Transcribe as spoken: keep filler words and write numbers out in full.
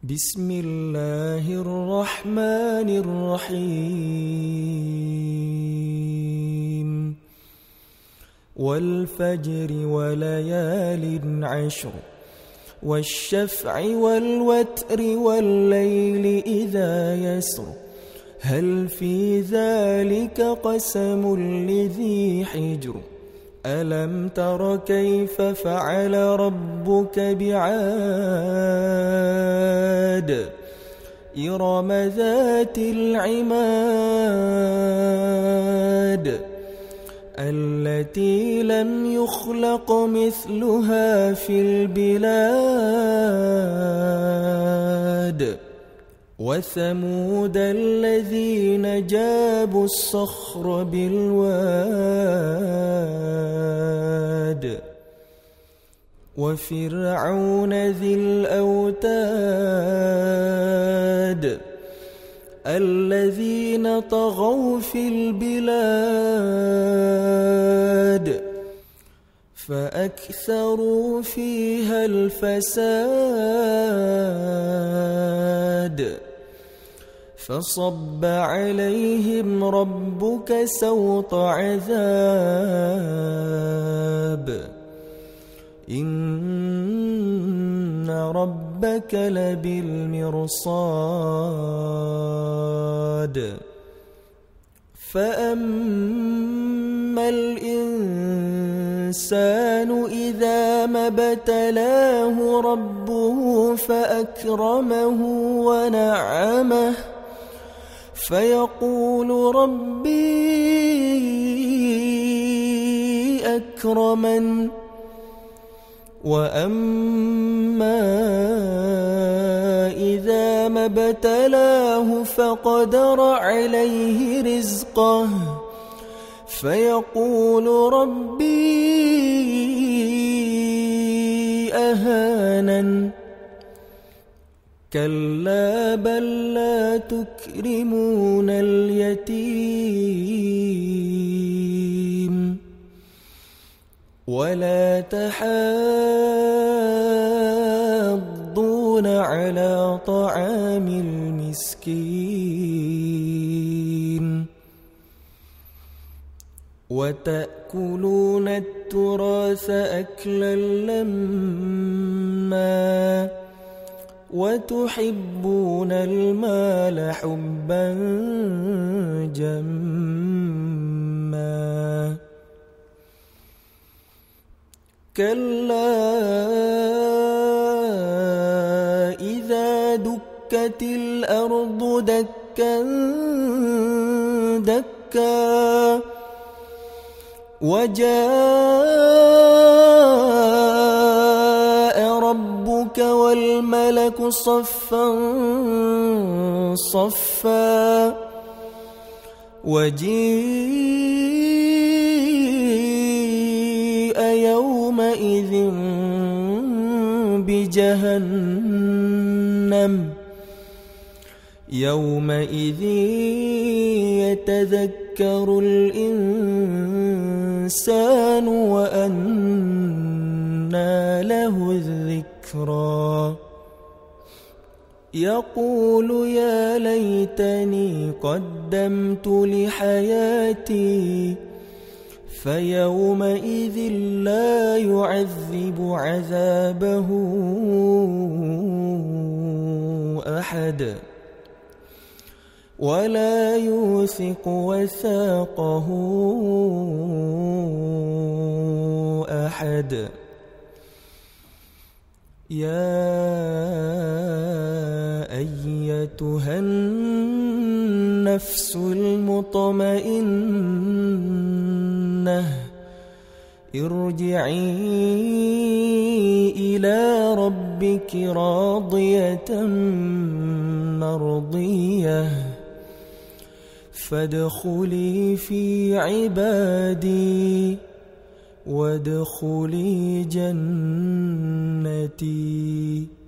بسم الله الرحمن الرحيم والفجر وليال عشر والشفع والوتر والليل إذا يسر هل في ذلك قسم لذي حجر ألم تر كيف فعل ربك بعاد إرم ذات العماد التي لم يخلق مثلها في البلاد وثمود الذين جابوا الصخر بالواد وفرعون ذي الأوتاد الذين طغوا في البلاد فأكثروا فيها الفساد فصب عليهم ربك سوط عذاب إن ربك لبالمرصاد فأما الإنسان إذا ما ابتلاه ربه فأكرمه ونعمه فيقول ربي أكرمن وأما إذا ما ابتلاه فقدر عليه رزقه فيقول ربي أهانن كلا بل لا تكرمون اليتيم ولا تحاضون على طعام المسكين وتأكلون التراث أكلا لما وتحبون المال حبا جما كلا إذا دكت الأرض دكا دكا وجاء ربك والملك صفا صفا وجيء يومئذ بجهنم يومئذ يتذكر الإنسان وأنى له الذكرى يقول يا ليتني قدمت لحياتي فيومئذ لا يعذب عذابه أحد ولا يوثق وثاقه أحد يا أيتها النفس المطمئنة ارجعي إلى ربك راضية مرضية فادخلي في عبادي وادخلي جنتي.